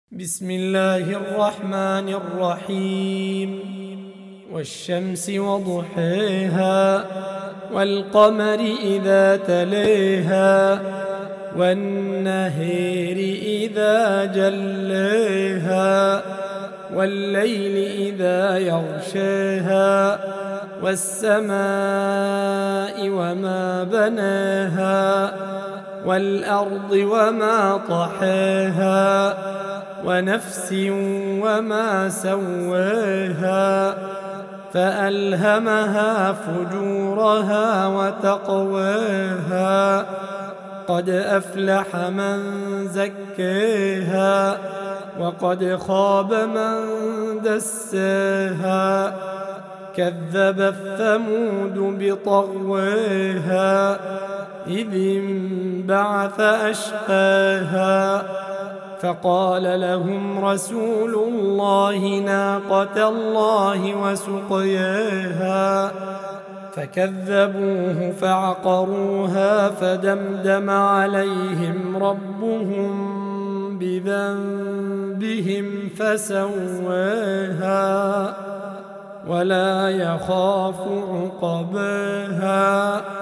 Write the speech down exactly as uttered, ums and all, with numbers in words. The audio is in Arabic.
بسم الله الرحمن الرحيم والشمس وضحيها والقمر إذا تليها والنهر إذا جليها والليل إذا يغشيها والسماء وما بناها والأرض وما طحاها ونفس وما سواها فألهمها فجورها وتقواها قد أفلح من زكاها وقد خاب من دساها كذب الثمود بطغواها إذ انبعث أشقاها فقال لهم رسول الله ناقة الله وسقياها فكذبوه فعقروها فدمدم عليهم ربهم بذنبهم فسواها ولا يخاف عقباها